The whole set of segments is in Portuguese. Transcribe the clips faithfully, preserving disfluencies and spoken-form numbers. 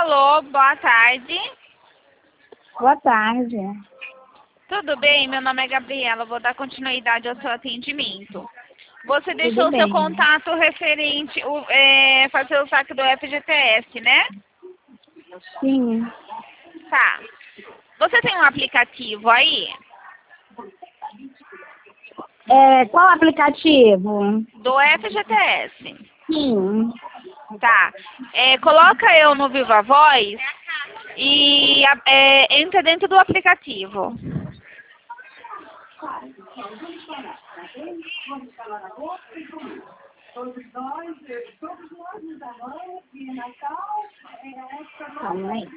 Alô, boa tarde. Boa tarde. Tudo bem? Meu nome é Gabriela. Vou dar continuidade ao seu atendimento. Você deixou Tudo o seu bem. contato referente o é, fazer o saque do F G T S, né? Sim. Tá. Você tem um aplicativo aí? É, qual aplicativo? Do F G T S. Sim. Tá. É, coloca eu no Viva Voz e é, entra dentro do aplicativo. Calma aí.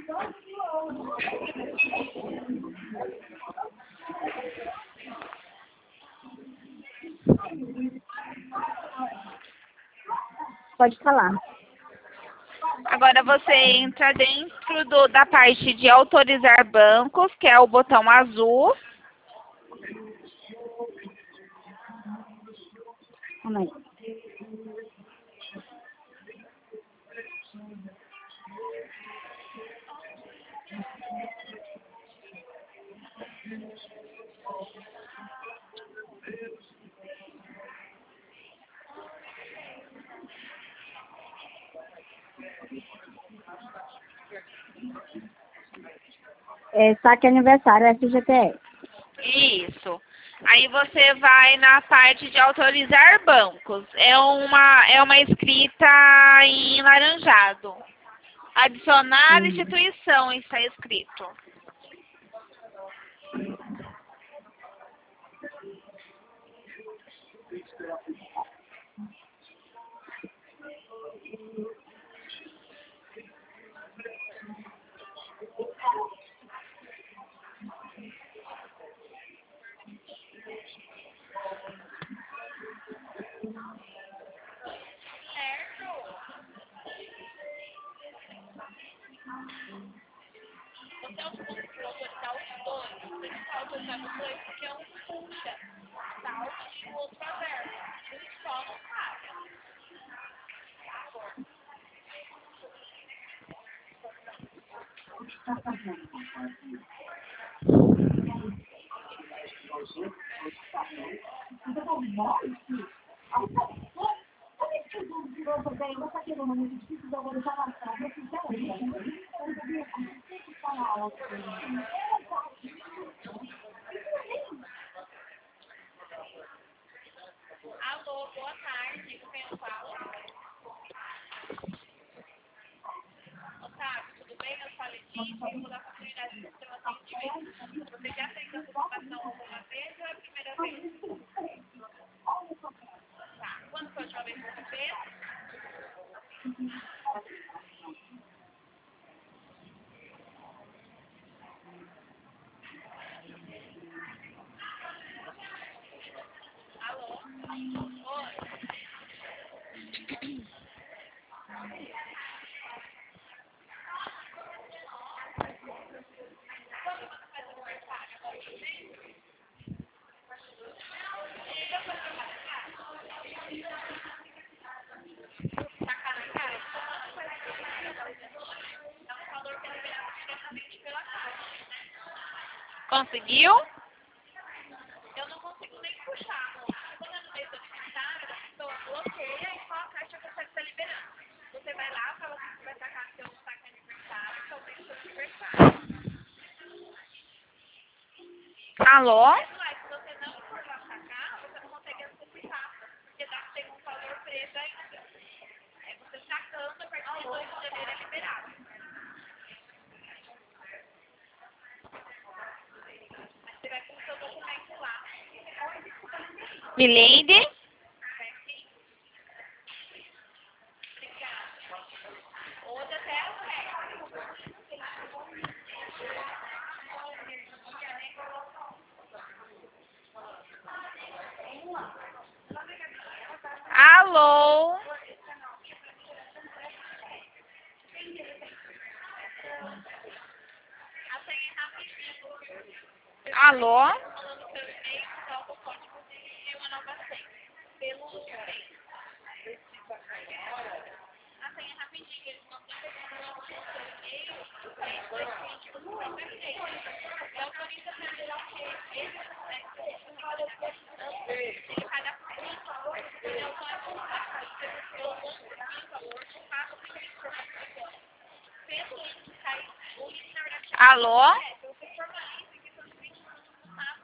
Pode falar. Agora você entra dentro do, da parte de autorizar bancos, que é o botão azul. Calma aí. É, saque aniversário F G T S. Isso. Aí você vai na parte de autorizar bancos. É uma, é uma escrita em laranjado. Adicionar Hum. instituição está escrito. Alô, boa tarde. Com quem eu falo? Otávio, tudo bem? Eu sou a Letícia e vou dar continuidade no seu atendimento. Você já fez a antecipação alguma vez ou é a primeira vez? Tá. Quando foi a última vez que você fez? Alô? Oi? Tacar na cara? É um valor que é liberado diretamente pela caixa. Conseguiu? Eu não consigo nem puxar, moça. Quando é no mês do aniversário, a pessoa bloqueia e só a caixa consegue estar liberando. Você vai lá, fala que você vai sacar seu saque aniversário, que é o mês do seu aniversário. Alô? Mas, ué, se você não for lá sacar, você não consegue antecipar, porque dá, tem um valor preso ainda. É você sacando a partir de dois de janeiro é liberado. Mas você vai com o seu documento lá. Milady? Outra até a Alô? Alô? Alô?